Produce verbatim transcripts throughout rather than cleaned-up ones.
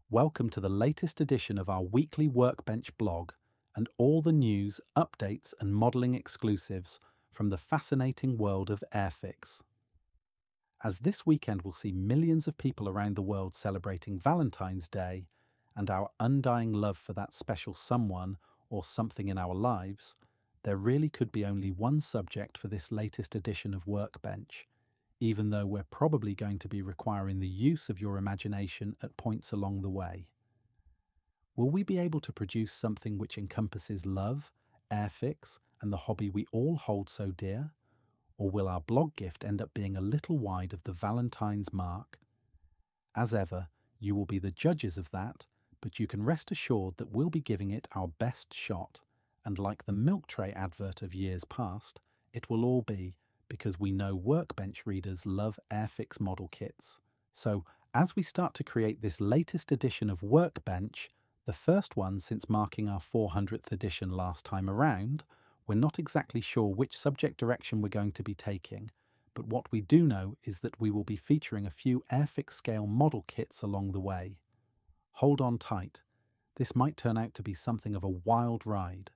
Welcome to the latest edition of our weekly Workbench blog and all the news, updates, and modelling exclusives from the fascinating world of Airfix. As this weekend will see millions of people around the world celebrating Valentine's Day and our undying love for that special someone or something in our lives, there really could be only one subject for this latest edition of Workbench, even though we're probably going to be requiring the use of your imagination at points along the way. Will we be able to produce something which encompasses love, Airfix, and the hobby we all hold so dear? Or will our blog gift end up being a little wide of the Valentine's mark? As ever, you will be the judges of that, but you can rest assured that we'll be giving it our best shot, and like the milk tray advert of years past, it will all be because we know Workbench readers love Airfix model kits. So, as we start to create this latest edition of Workbench, the first one since marking our four hundredth edition last time around, we're not exactly sure which subject direction we're going to be taking, but what we do know is that we will be featuring a few Airfix scale model kits along the way. Hold on tight. This might turn out to be something of a wild ride.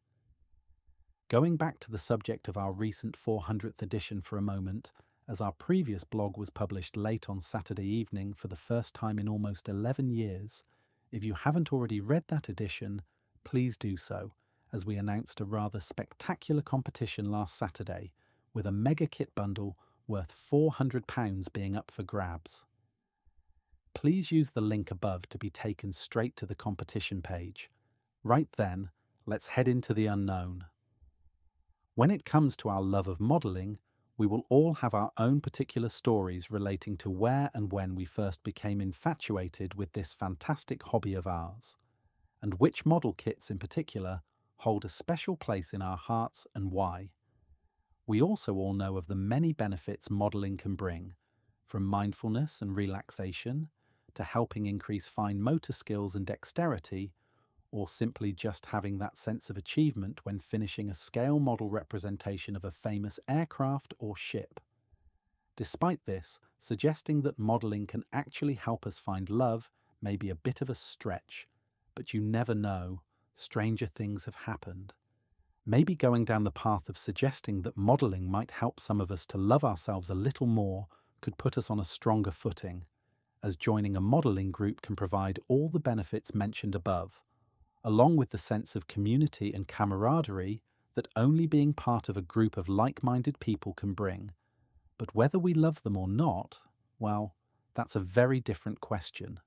Going back to the subject of our recent four hundredth edition for a moment, as our previous blog was published late on Saturday evening for the first time in almost eleven years, if you haven't already read that edition, please do so, as we announced a rather spectacular competition last Saturday, with a mega kit bundle worth four hundred pounds being up for grabs. Please use the link above to be taken straight to the competition page. Right then, let's head into the unknown. When it comes to our love of modelling, we will all have our own particular stories relating to where and when we first became infatuated with this fantastic hobby of ours, and which model kits in particular hold a special place in our hearts and why. We also all know of the many benefits modelling can bring, from mindfulness and relaxation, to helping increase fine motor skills and dexterity, or simply just having that sense of achievement when finishing a scale model representation of a famous aircraft or ship. Despite this, suggesting that modelling can actually help us find love may be a bit of a stretch, but you never know, stranger things have happened. Maybe going down the path of suggesting that modelling might help some of us to love ourselves a little more could put us on a stronger footing, as joining a modelling group can provide all the benefits mentioned above, along with the sense of community and camaraderie that only being part of a group of like-minded people can bring. But whether we love them or not, well, that's a very different question.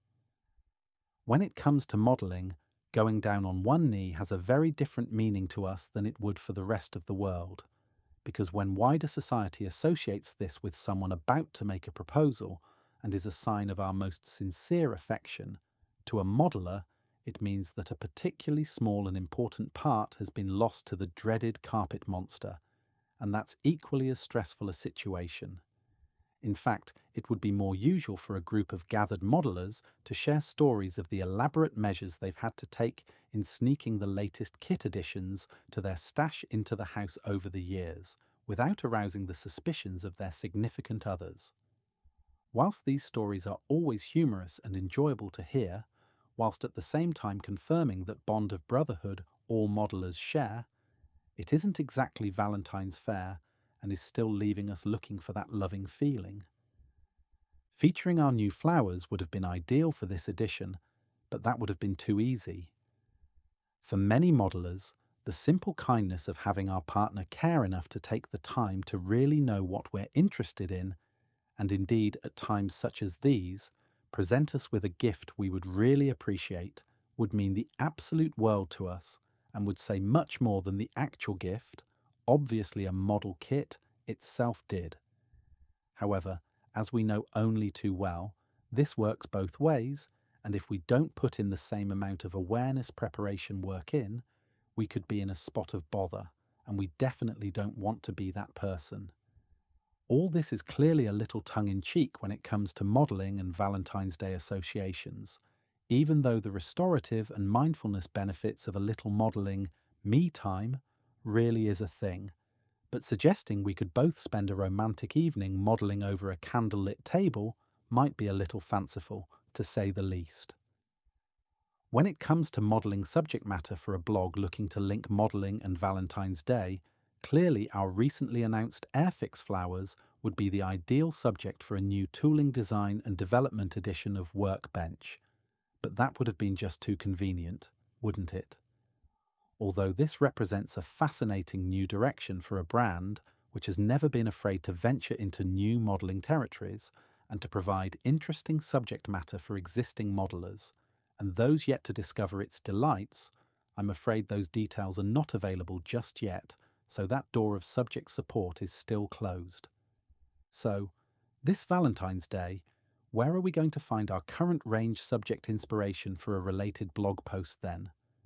When it comes to modelling, going down on one knee has a very different meaning to us than it would for the rest of the world, because when wider society associates this with someone about to make a proposal and is a sign of our most sincere affection, to a modeller, it means that a particularly small and important part has been lost to the dreaded carpet monster, and that's equally as stressful a situation. In fact, it would be more usual for a group of gathered modelers to share stories of the elaborate measures they've had to take in sneaking the latest kit additions to their stash into the house over the years, without arousing the suspicions of their significant others. Whilst these stories are always humorous and enjoyable to hear, whilst at the same time confirming that bond of brotherhood all modelers share, it isn't exactly Valentine's fair and is still leaving us looking for that loving feeling. Featuring our new flowers would have been ideal for this edition, but that would have been too easy. For many modelers, the simple kindness of having our partner care enough to take the time to really know what we're interested in, and indeed at times such as these, present us with a gift we would really appreciate, would mean the absolute world to us and would say much more than the actual gift, obviously a model kit, itself did. However, as we know only too well, this works both ways, and if we don't put in the same amount of awareness preparation work in, we could be in a spot of bother, and we definitely don't want to be that person. All this is clearly a little tongue-in-cheek when it comes to modelling and Valentine's Day associations, even though the restorative and mindfulness benefits of a little modelling me time really is a thing, but suggesting we could both spend a romantic evening modelling over a candlelit table might be a little fanciful, to say the least. When it comes to modelling subject matter for a blog looking to link modelling and Valentine's Day, clearly our recently announced Airfix flowers would be the ideal subject for a new tooling design and development edition of Workbench. But that would have been just too convenient, wouldn't it? Although this represents a fascinating new direction for a brand which has never been afraid to venture into new modelling territories and to provide interesting subject matter for existing modellers, and those yet to discover its delights, I'm afraid those details are not available just yet, so that door of subject support is still closed. So, this Valentine's Day, where are we going to find our current range subject inspiration for a related blog post then?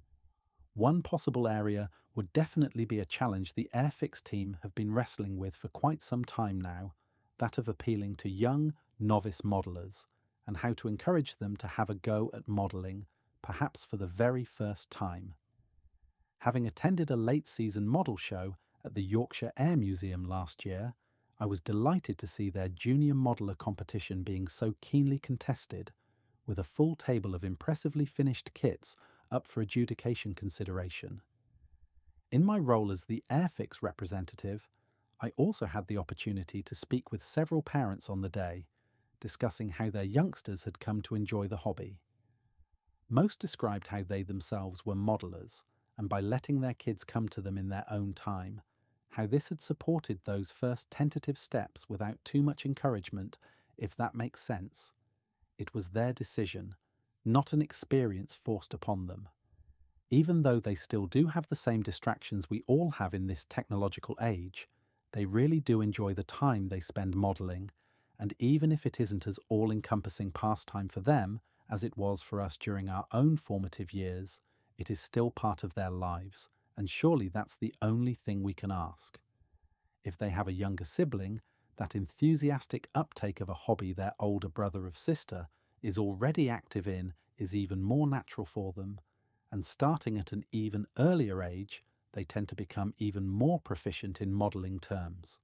One possible area would definitely be a challenge the Airfix team have been wrestling with for quite some time now, that of appealing to young, novice modellers, and how to encourage them to have a go at modelling, perhaps for the very first time. Having attended a late-season model show at the Yorkshire Air Museum last year, I was delighted to see their junior modeller competition being so keenly contested, with a full table of impressively finished kits up for adjudication consideration. In my role as the Airfix representative, I also had the opportunity to speak with several parents on the day, discussing how their youngsters had come to enjoy the hobby. Most described how they themselves were modellers, and by letting their kids come to them in their own time, how this had supported those first tentative steps without too much encouragement, if that makes sense. It was their decision, not an experience forced upon them. Even though they still do have the same distractions we all have in this technological age, they really do enjoy the time they spend modelling, and even if it isn't as all-encompassing pastime for them as it was for us during our own formative years, it is still part of their lives, and surely that's the only thing we can ask. If they have a younger sibling, that enthusiastic uptake of a hobby their older brother or sister is already active in is even more natural for them, and starting at an even earlier age, they tend to become even more proficient in modelling terms.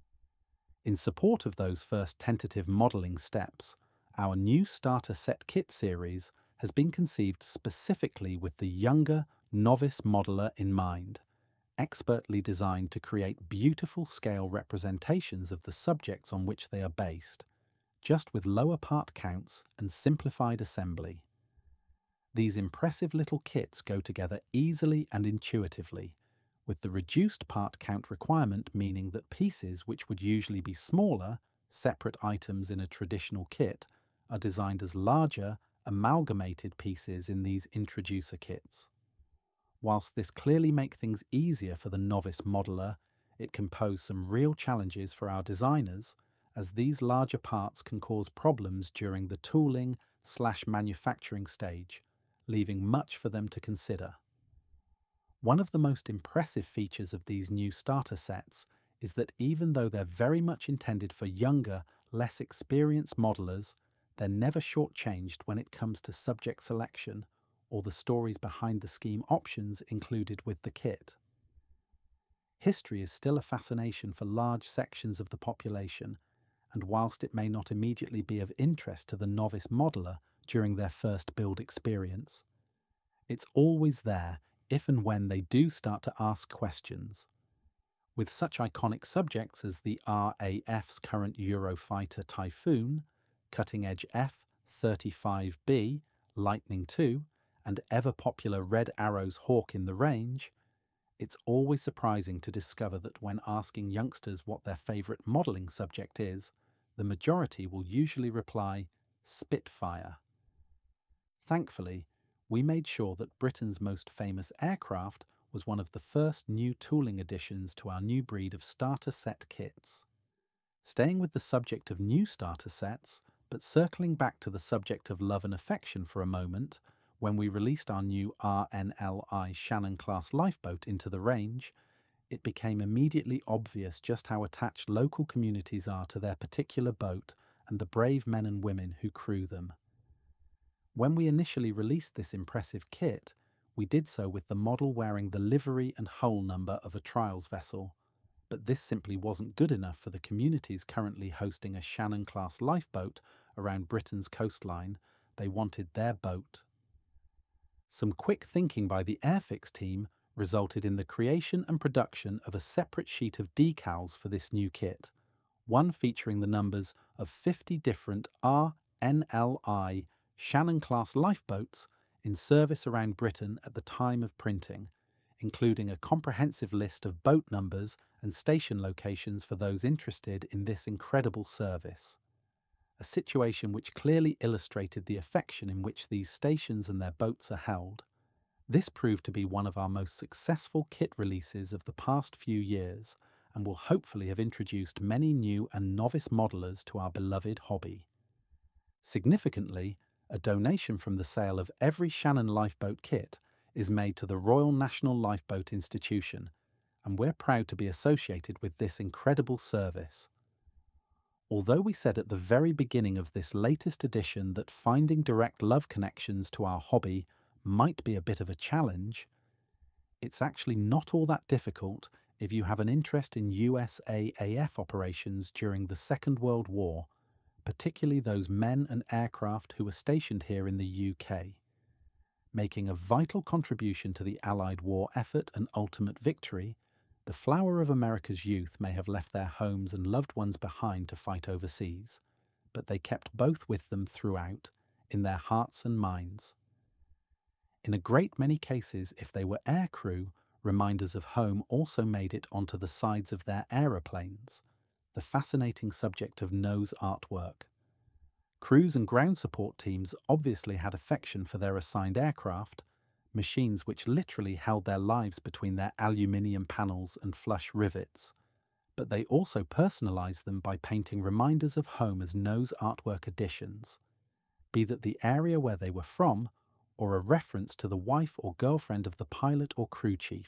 In support of those first tentative modelling steps, our new starter set kit series has been conceived specifically with the younger, novice modeller in mind, expertly designed to create beautiful scale representations of the subjects on which they are based, just with lower part counts and simplified assembly. These impressive little kits go together easily and intuitively, with the reduced part count requirement meaning that pieces which would usually be smaller, separate items in a traditional kit, are designed as larger, amalgamated pieces in these introducer kits. Whilst this clearly makes things easier for the novice modeller, it can pose some real challenges for our designers, as these larger parts can cause problems during the tooling slash manufacturing stage, leaving much for them to consider. One of the most impressive features of these new starter sets is that even though they're very much intended for younger, less experienced modellers, they're never shortchanged when it comes to subject selection or the stories behind the scheme options included with the kit. History is still a fascination for large sections of the population, and whilst it may not immediately be of interest to the novice modeller during their first build experience, it's always there if and when they do start to ask questions. With such iconic subjects as the R A F's current Eurofighter Typhoon, cutting-edge F thirty-five B, Lightning two, and ever-popular Red Arrow's Hawk in the range, it's always surprising to discover that when asking youngsters what their favourite modelling subject is, the majority will usually reply, Spitfire. Thankfully, we made sure that Britain's most famous aircraft was one of the first new tooling additions to our new breed of starter set kits. Staying with the subject of new starter sets, but circling back to the subject of love and affection for a moment, when we released our new R N L I Shannon-class lifeboat into the range, it became immediately obvious just how attached local communities are to their particular boat and the brave men and women who crew them. When we initially released this impressive kit, we did so with the model wearing the livery and hull number of a trials vessel, but this simply wasn't good enough for the communities currently hosting a Shannon-class lifeboat around Britain's coastline. They wanted their boat. Some quick thinking by the Airfix team resulted in the creation and production of a separate sheet of decals for this new kit, one featuring the numbers of fifty different R N L I Shannon-class lifeboats in service around Britain at the time of printing, including a comprehensive list of boat numbers and station locations for those interested in this incredible service. A situation which clearly illustrated the affection in which these stations and their boats are held. This proved to be one of our most successful kit releases of the past few years and will hopefully have introduced many new and novice modelers to our beloved hobby. Significantly, a donation from the sale of every Shannon lifeboat kit is made to the Royal National Lifeboat Institution, and we're proud to be associated with this incredible service. Although we said at the very beginning of this latest edition that finding direct love connections to our hobby might be a bit of a challenge, it's actually not all that difficult if you have an interest in U S A A F operations during the Second World War, particularly those men and aircraft who were stationed here in the U K. Making a vital contribution to the Allied war effort and ultimate victory, the flower of America's youth may have left their homes and loved ones behind to fight overseas, but they kept both with them throughout, in their hearts and minds. In a great many cases, if they were aircrew, reminders of home also made it onto the sides of their aeroplanes, the fascinating subject of nose artwork. Crews and ground support teams obviously had affection for their assigned aircraft, machines which literally held their lives between their aluminium panels and flush rivets, but they also personalised them by painting reminders of home as nose artwork additions, be that the area where they were from or a reference to the wife or girlfriend of the pilot or crew chief.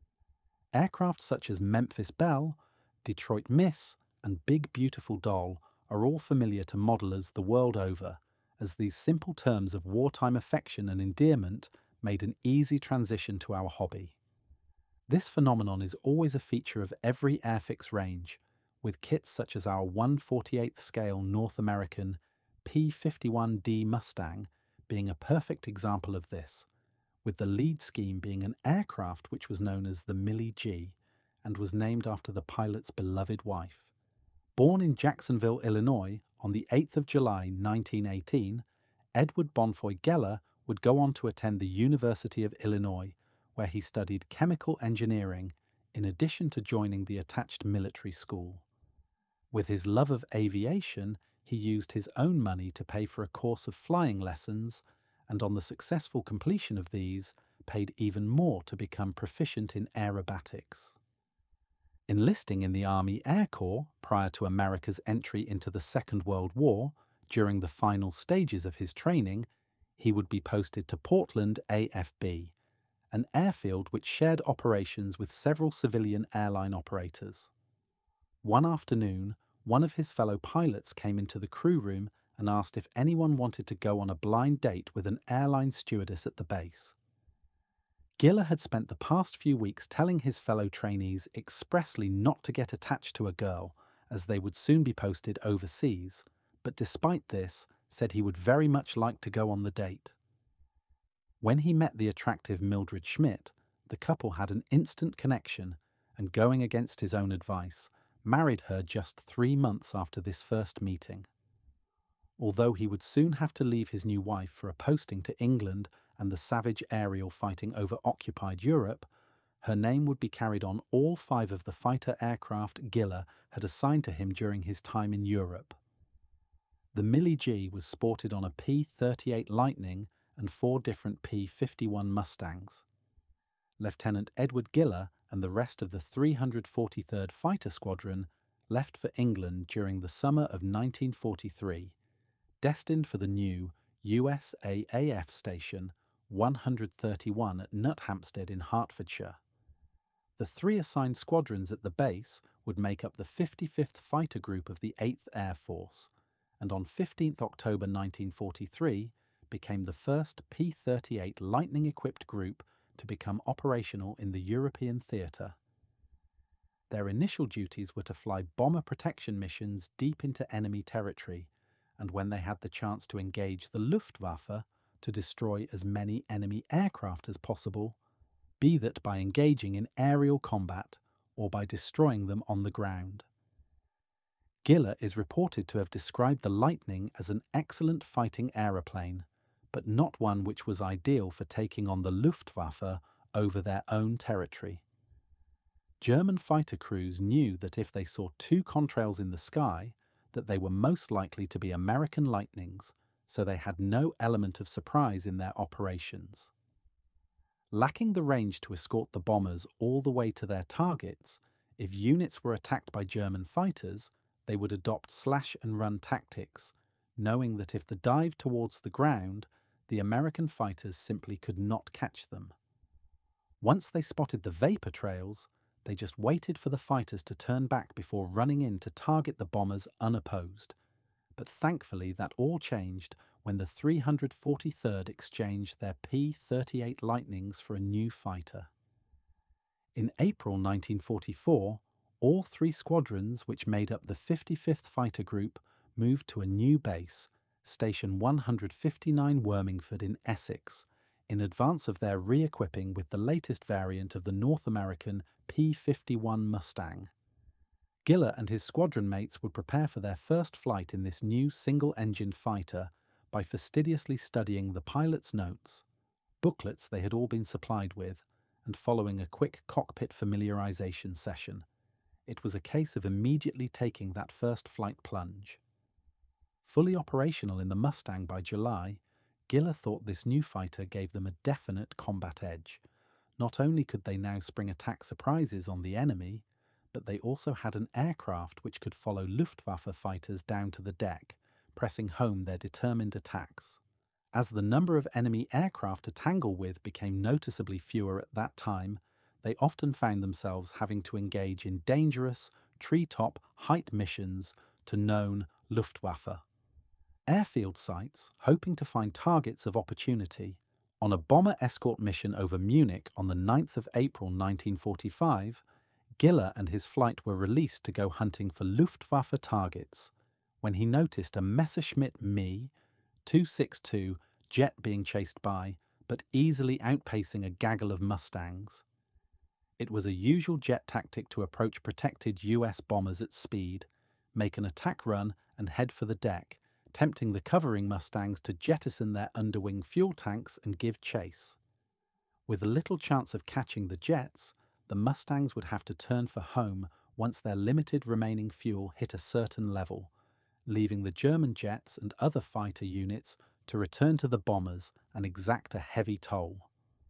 Aircraft such as Memphis Belle, Detroit Miss, and Big Beautiful Doll are all familiar to modelers the world over, as these simple terms of wartime affection and endearment made an easy transition to our hobby. This phenomenon is always a feature of every Airfix range, with kits such as our one forty-eighth scale North American P fifty-one D Mustang being a perfect example of this, with the lead scheme being an aircraft which was known as the Millie G and was named after the pilot's beloved wife. Born in Jacksonville, Illinois, on the eighth of July nineteen eighteen, Edward Bonfoy Geller would go on to attend the University of Illinois, where he studied chemical engineering in addition to joining the attached military school. With his love of aviation, he used his own money to pay for a course of flying lessons, and on the successful completion of these, paid even more to become proficient in aerobatics. Enlisting in the Army Air Corps prior to America's entry into the Second World War, during the final stages of his training, he would be posted to Portland A F B, an airfield which shared operations with several civilian airline operators. One afternoon, one of his fellow pilots came into the crew room and asked if anyone wanted to go on a blind date with an airline stewardess at the base. Giller had spent the past few weeks telling his fellow trainees expressly not to get attached to a girl, as they would soon be posted overseas, but despite this, said he would very much like to go on the date. When he met the attractive Mildred Schmidt, the couple had an instant connection and, going against his own advice, married her just three months after this first meeting. Although he would soon have to leave his new wife for a posting to England and the savage aerial fighting over occupied Europe, her name would be carried on all five of the fighter aircraft Giller had assigned to him during his time in Europe. The Millie G was sported on a P thirty-eight Lightning and four different P fifty-one Mustangs. Lieutenant Edward Giller and the rest of the three hundred forty-third Fighter Squadron left for England during the summer of nineteen forty-three, destined for the new U S A A F station one hundred thirty-one at Nuthampstead in Hertfordshire. The three assigned squadrons at the base would make up the fifty-fifth Fighter Group of the eighth Air Force, and on fifteenth October nineteen forty-three became the first P thirty-eight Lightning-equipped group to become operational in the European theatre. Their initial duties were to fly bomber protection missions deep into enemy territory, and when they had the chance to engage the Luftwaffe, to destroy as many enemy aircraft as possible, be that by engaging in aerial combat or by destroying them on the ground. Giller is reported to have described the Lightning as an excellent fighting aeroplane, but not one which was ideal for taking on the Luftwaffe over their own territory. German fighter crews knew that if they saw two contrails in the sky, that they were most likely to be American Lightnings, so they had no element of surprise in their operations. Lacking the range to escort the bombers all the way to their targets, if units were attacked by German fighters, they would adopt slash-and-run tactics, knowing that if the dive towards the ground, the American fighters simply could not catch them. Once they spotted the vapor trails, they just waited for the fighters to turn back before running in to target the bombers unopposed. But thankfully that all changed when the three hundred forty-third exchanged their P thirty-eight Lightnings for a new fighter. In April nineteen forty-four, all three squadrons which made up the fifty-fifth Fighter Group moved to a new base, Station one hundred fifty-nine Wormingford in Essex, in advance of their re-equipping with the latest variant of the North American P fifty-one Mustang. Giller and his squadron mates would prepare for their first flight in this new single-engined fighter by fastidiously studying the pilot's notes, booklets they had all been supplied with, and following a quick cockpit familiarization session. It was a case of immediately taking that first flight plunge. Fully operational in the Mustang by July, Giller thought this new fighter gave them a definite combat edge. Not only could they now spring attack surprises on the enemy, but they also had an aircraft which could follow Luftwaffe fighters down to the deck, pressing home their determined attacks. As the number of enemy aircraft to tangle with became noticeably fewer at that time, they often found themselves having to engage in dangerous, treetop height missions to known Luftwaffe. Airfield sites, hoping to find targets of opportunity. On a bomber escort mission over Munich on the ninth of April nineteen forty-five, Giller and his flight were released to go hunting for Luftwaffe targets, when he noticed a Messerschmitt Me two sixty-two jet being chased by, but easily outpacing a gaggle of Mustangs. It was a usual jet tactic to approach protected U S bombers at speed, make an attack run and head for the deck, tempting the covering Mustangs to jettison their underwing fuel tanks and give chase. With little chance of catching the jets, the Mustangs would have to turn for home once their limited remaining fuel hit a certain level, leaving the German jets and other fighter units to return to the bombers and exact a heavy toll.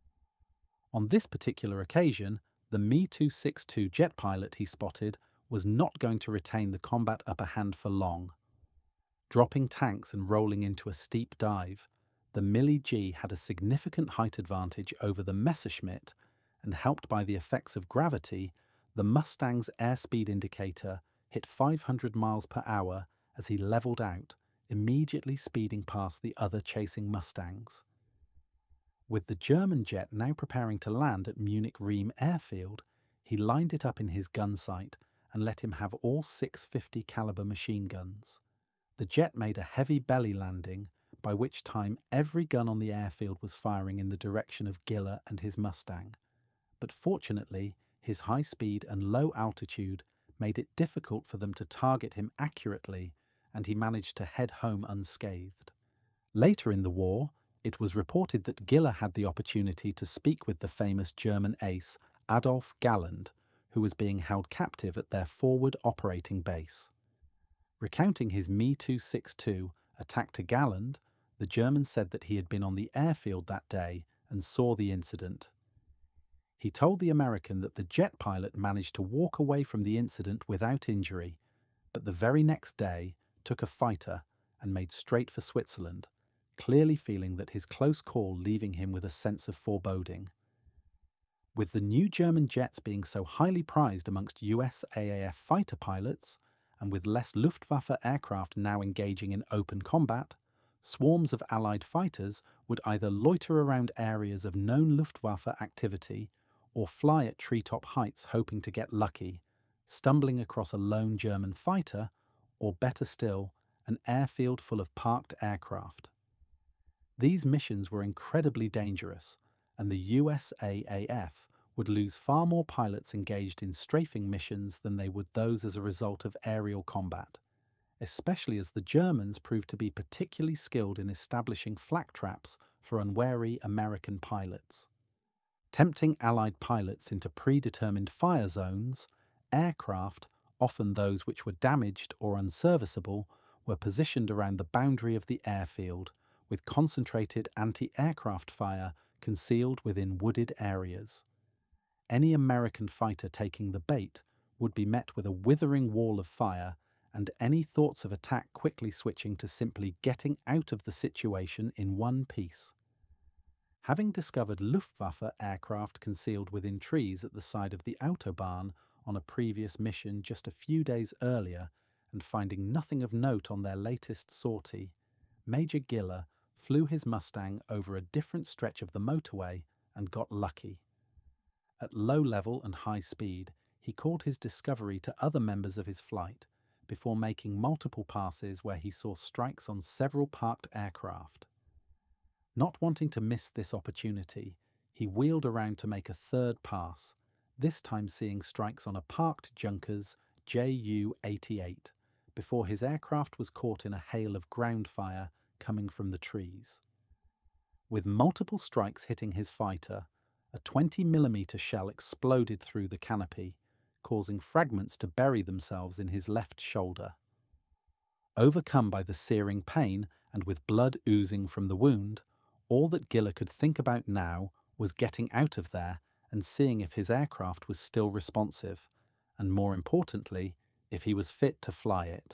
On this particular occasion, the Me two sixty-two jet pilot he spotted was not going to retain the combat upper hand for long. Dropping tanks and rolling into a steep dive, the Millie G had a significant height advantage over the Messerschmitt, and helped by the effects of gravity, the Mustang's airspeed indicator hit five hundred miles per hour as he levelled out, immediately speeding past the other chasing Mustangs. With the German jet now preparing to land at Munich Riem airfield, he lined it up in his gun sight and let him have all six fifty caliber machine guns. The jet made a heavy belly landing, by which time every gun on the airfield was firing in the direction of Giller and his Mustang. But fortunately, his high speed and low altitude made it difficult for them to target him accurately, and he managed to head home unscathed. Later in the war, it was reported that Giller had the opportunity to speak with the famous German ace Adolf Galland, who was being held captive at their forward operating base. Recounting his Me two sixty-two attack to Galland, the German said that he had been on the airfield that day and saw the incident. He told the American that the jet pilot managed to walk away from the incident without injury, but the very next day took a fighter and made straight for Switzerland, clearly feeling that his close call leaving him with a sense of foreboding. With the new German jets being so highly prized amongst U S A A F fighter pilots, and with less Luftwaffe aircraft now engaging in open combat, swarms of Allied fighters would either loiter around areas of known Luftwaffe activity or fly at treetop heights hoping to get lucky, stumbling across a lone German fighter, or better still, an airfield full of parked aircraft. These missions were incredibly dangerous, and the U S A A F would lose far more pilots engaged in strafing missions than they would those as a result of aerial combat, especially as the Germans proved to be particularly skilled in establishing flak traps for unwary American pilots. Tempting Allied pilots into predetermined fire zones, aircraft, often those which were damaged or unserviceable, were positioned around the boundary of the airfield, with concentrated anti-aircraft fire concealed within wooded areas. Any American fighter taking the bait would be met with a withering wall of fire, and any thoughts of attack quickly switching to simply getting out of the situation in one piece. Having discovered Luftwaffe aircraft concealed within trees at the side of the Autobahn on a previous mission just a few days earlier, and finding nothing of note on their latest sortie, Major Giller flew his Mustang over a different stretch of the motorway and got lucky. At low level and high speed, he called his discovery to other members of his flight, before making multiple passes where he saw strikes on several parked aircraft. Not wanting to miss this opportunity, he wheeled around to make a third pass, this time seeing strikes on a parked Junkers J U eighty-eight, before his aircraft was caught in a hail of ground fire coming from the trees. With multiple strikes hitting his fighter, a twenty millimeter shell exploded through the canopy, causing fragments to bury themselves in his left shoulder. Overcome by the searing pain and with blood oozing from the wound, all that Giller could think about now was getting out of there and seeing if his aircraft was still responsive, and more importantly, if he was fit to fly it.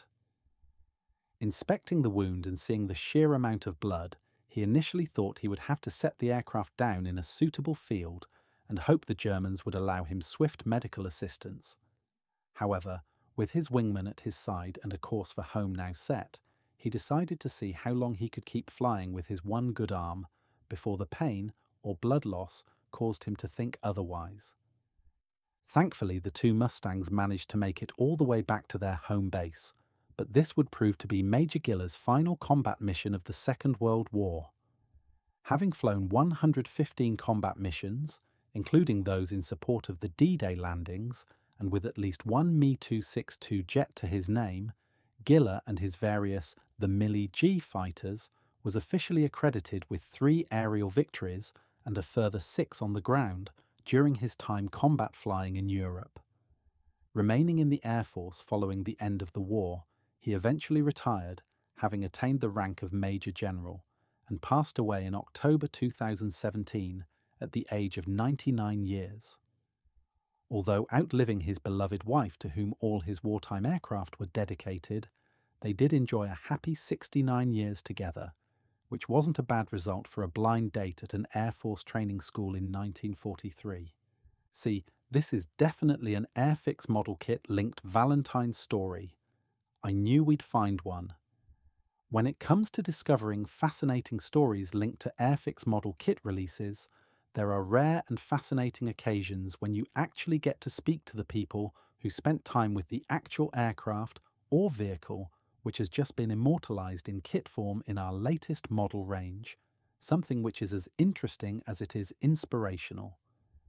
Inspecting the wound and seeing the sheer amount of blood, he initially thought he would have to set the aircraft down in a suitable field and hope the Germans would allow him swift medical assistance. However, with his wingman at his side and a course for home now set, he decided to see how long he could keep flying with his one good arm before the pain or blood loss caused him to think otherwise. Thankfully, the two Mustangs managed to make it all the way back to their home base, but this would prove to be Major Giller's final combat mission of the Second World War. Having flown one hundred fifteen combat missions, including those in support of the D-Day landings, and with at least one Me two sixty-two jet to his name, Giller and his various the Millie G fighters was officially accredited with three aerial victories and a further six on the ground during his time combat flying in Europe. Remaining in the Air Force following the end of the war, he eventually retired, having attained the rank of Major General, and passed away in October two thousand seventeen at the age of ninety-nine years. Although outliving his beloved wife to whom all his wartime aircraft were dedicated, they did enjoy a happy sixty-nine years together, which wasn't a bad result for a blind date at an Air Force training school in nineteen forty-three. See, this is definitely an Airfix model kit linked Valentine's story. I knew we'd find one. When it comes to discovering fascinating stories linked to Airfix model kit releases, there are rare and fascinating occasions when you actually get to speak to the people who spent time with the actual aircraft or vehicle which has just been immortalized in kit form in our latest model range, something which is as interesting as it is inspirational.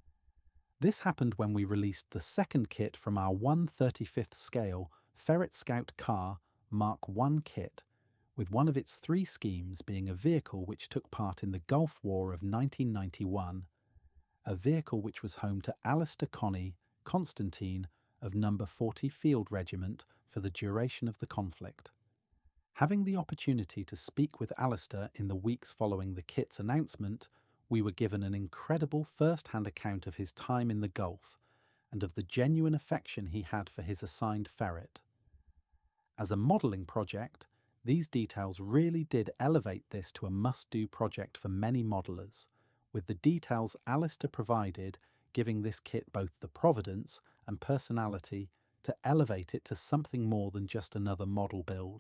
This happened when we released the second kit from our one thirty-fifth scale Ferret Scout Car Mark one kit, with one of its three schemes being a vehicle which took part in the Gulf War of nineteen ninety-one, a vehicle which was home to Alistair Connie, Constantine, of Number forty Field Regiment for the duration of the conflict. Having the opportunity to speak with Alistair in the weeks following the kit's announcement, we were given an incredible first-hand account of his time in the Gulf and of the genuine affection he had for his assigned ferret. As a modelling project, these details really did elevate this to a must-do project for many modellers, with the details Alistair provided giving this kit both the providence and personality to elevate it to something more than just another model build.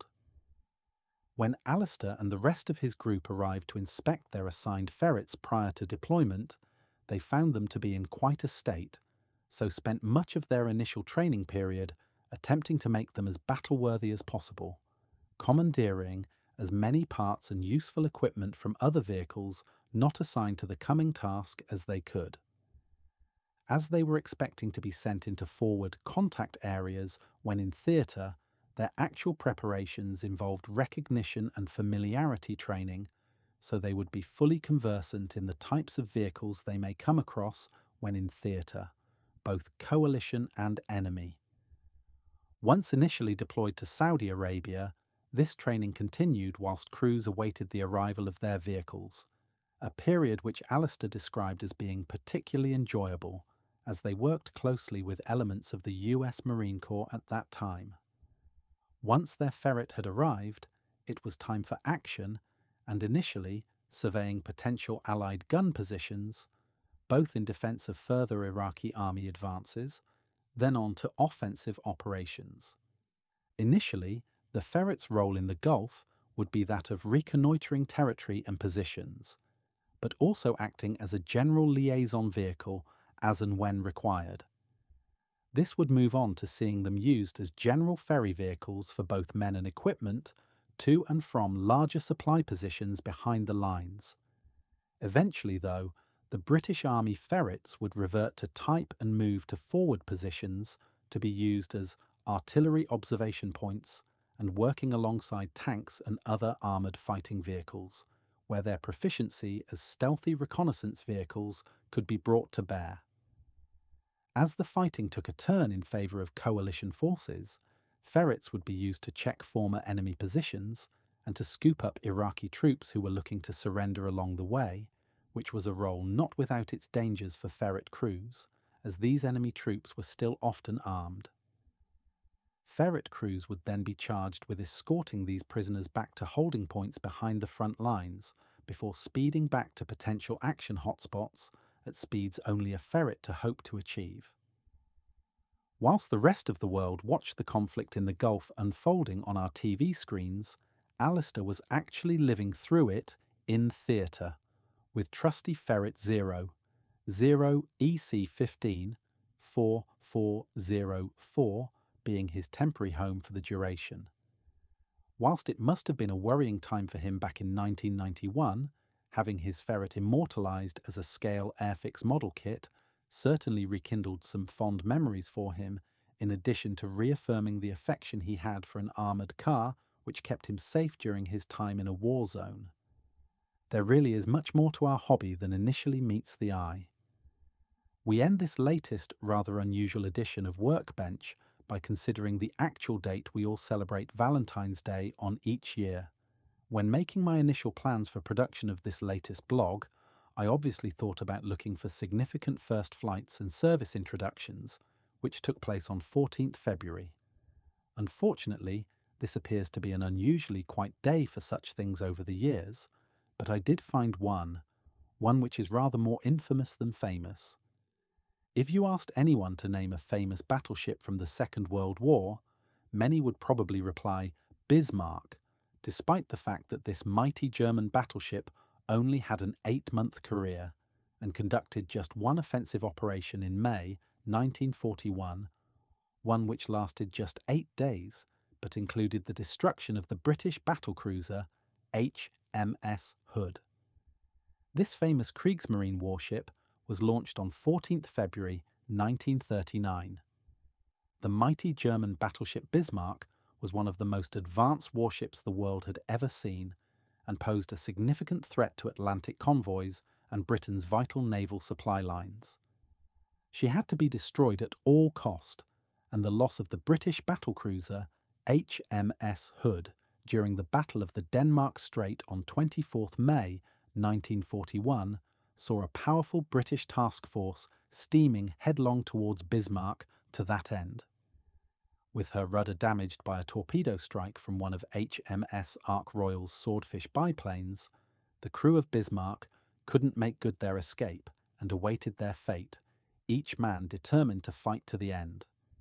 When Alistair and the rest of his group arrived to inspect their assigned ferrets prior to deployment, they found them to be in quite a state, so spent much of their initial training period attempting to make them as battle-worthy as possible, commandeering as many parts and useful equipment from other vehicles not assigned to the coming task as they could. As they were expecting to be sent into forward contact areas when in theatre, their actual preparations involved recognition and familiarity training, so they would be fully conversant in the types of vehicles they may come across when in theatre, both coalition and enemy. Once initially deployed to Saudi Arabia, this training continued whilst crews awaited the arrival of their vehicles, a period which Alistair described as being particularly enjoyable, as they worked closely with elements of the U S Marine Corps at that time. Once their ferret had arrived, it was time for action, and initially surveying potential Allied gun positions, both in defence of further Iraqi army advances, then on to offensive operations. Initially, the ferret's role in the Gulf would be that of reconnoitring territory and positions, but also acting as a general liaison vehicle as and when required. This would move on to seeing them used as general ferry vehicles for both men and equipment to and from larger supply positions behind the lines. Eventually, though, the British Army ferrets would revert to type and move to forward positions to be used as artillery observation points and working alongside tanks and other armoured fighting vehicles, where their proficiency as stealthy reconnaissance vehicles could be brought to bear. As the fighting took a turn in favour of coalition forces, ferrets would be used to check former enemy positions and to scoop up Iraqi troops who were looking to surrender along the way, which was a role not without its dangers for ferret crews, as these enemy troops were still often armed. Ferret crews would then be charged with escorting these prisoners back to holding points behind the front lines, before speeding back to potential action hotspots at speeds only a ferret to hope to achieve. Whilst the rest of the world watched the conflict in the Gulf unfolding on our T V screens, Alistair was actually living through it in theatre, with trusty Ferret Zero, Zero E C fifteen, four four zero four, being his temporary home for the duration. Whilst it must have been a worrying time for him back in nineteen ninety-one, having his ferret immortalised as a scale Airfix model kit certainly rekindled some fond memories for him, in addition to reaffirming the affection he had for an armoured car which kept him safe during his time in a war zone. There really is much more to our hobby than initially meets the eye. We end this latest, rather unusual edition of Workbench by considering the actual date we all celebrate Valentine's Day on each year. When making my initial plans for production of this latest blog, I obviously thought about looking for significant first flights and service introductions, which took place on fourteenth February. Unfortunately, this appears to be an unusually quiet day for such things over the years, but I did find one, one which is rather more infamous than famous. If you asked anyone to name a famous battleship from the Second World War, many would probably reply Bismarck, despite the fact that this mighty German battleship only had an eight-month career and conducted just one offensive operation in May nineteen forty-one, one which lasted just eight days but included the destruction of the British battlecruiser H M S Hood. This famous Kriegsmarine warship was launched on fourteenth February nineteen thirty-nine. The mighty German battleship Bismarck was one of the most advanced warships the world had ever seen, and posed a significant threat to Atlantic convoys and Britain's vital naval supply lines. She had to be destroyed at all cost, and the loss of the British battlecruiser H M S Hood during the Battle of the Denmark Strait on twenty-fourth May nineteen forty-one saw a powerful British task force steaming headlong towards Bismarck to that end. With her rudder damaged by a torpedo strike from one of H M S Ark Royal's Swordfish biplanes, the crew of Bismarck couldn't make good their escape and awaited their fate, each man determined to fight to the end.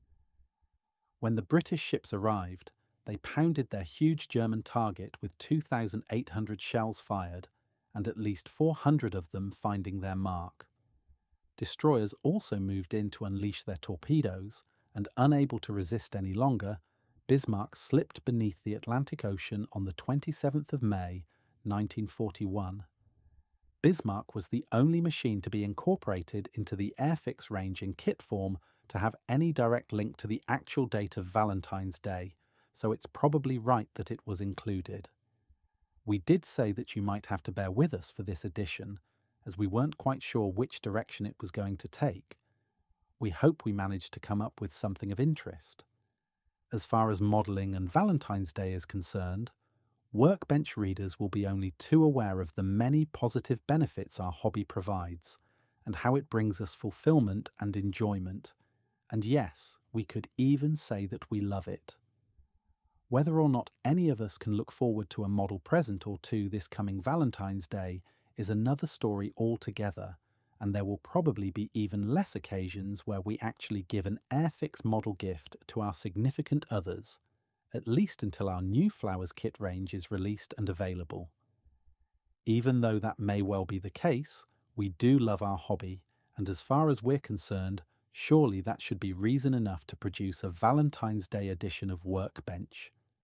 When the British ships arrived, they pounded their huge German target with two thousand eight hundred shells fired, and at least four hundred of them finding their mark. Destroyers also moved in to unleash their torpedoes, and unable to resist any longer, Bismarck slipped beneath the Atlantic Ocean on the twenty-seventh of May, nineteen forty-one. Bismarck was the only machine to be incorporated into the Airfix range in kit form to have any direct link to the actual date of Valentine's Day, so it's probably right that it was included. We did say that you might have to bear with us for this edition, as we weren't quite sure which direction it was going to take. We hope we managed to come up with something of interest. As far as modelling and Valentine's Day is concerned, Workbench readers will be only too aware of the many positive benefits our hobby provides, and how it brings us fulfilment and enjoyment. And yes, we could even say that we love it. Whether or not any of us can look forward to a model present or two this coming Valentine's Day is another story altogether, and there will probably be even less occasions where we actually give an Airfix model gift to our significant others, at least until our new Flowers kit range is released and available. Even though that may well be the case, we do love our hobby, and as far as we're concerned, surely that should be reason enough to produce a Valentine's Day edition of Workbench.